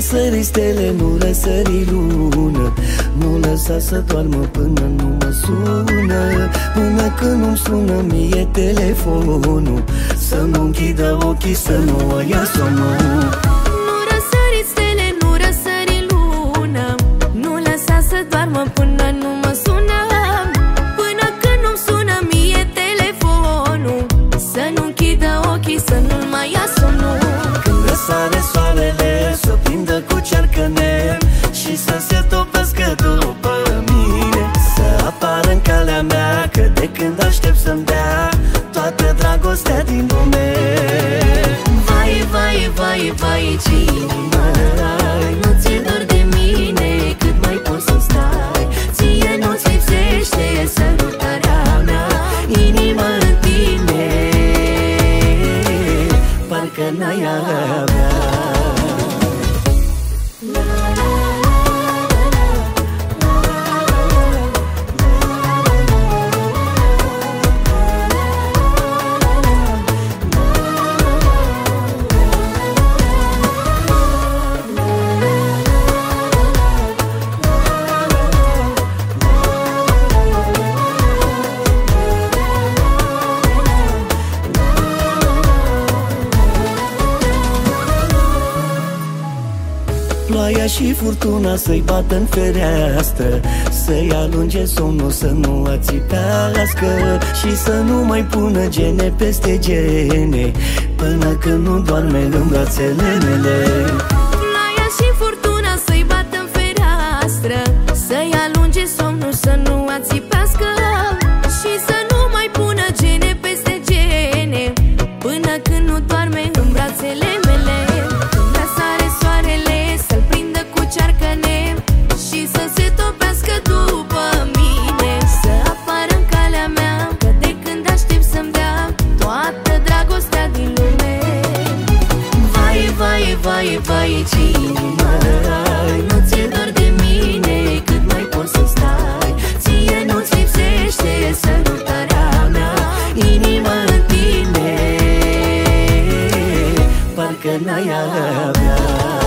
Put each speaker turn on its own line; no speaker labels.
răsări stele, nu răsări lună, nu lăsa să doarmă până nu mă sună, până când nu-mi sună mie telefonul, să nu închidă ochii, să nu o ia somnul.
Nu răsări stele, nu răsări lună, nu lăsa să doarmă până nu mă sună, până când nu-mi sună mie telefonul, să nu închidă ochii, să nu mai ia somnul.
Când răsare soarele, să prindă cu cearcăne și să se topească după mine, să apară în calea mea, că de când aștept să-mi dea toată dragostea din lume.
Vai, vai, vai, vai, ce inimă ai, nu ți-e dor de mine, cât mai poți să stai, ție nu-ți lipsește sărutarea mea, inima în tine,
parcă n-ai avea. Ploaia și furtuna să-i bată în fereastră, să-i alunge somnul, să nu ațipească și să nu mai pună gene peste gene, până când nu doarme în brațele mele.
Ploaia și furtuna să-i bată în fereastră, să-i alunge somnul, să nu ațipească și să nu mai pună gene peste gene, până când nu doarme în brațele mele. Când răsare soarele, să-l prindă cu cearcăne și să se topească după mine, să apară în calea mea, că de când aștept să-mi dea toată dragostea din lume. Vai, vai, vai, vai, ce inimă ai, nu ți-e dor de mine, cât mai poți să stai, ție nu-ți lipsește sărutarea mea, inima în tine,
Parcă n-ai avea.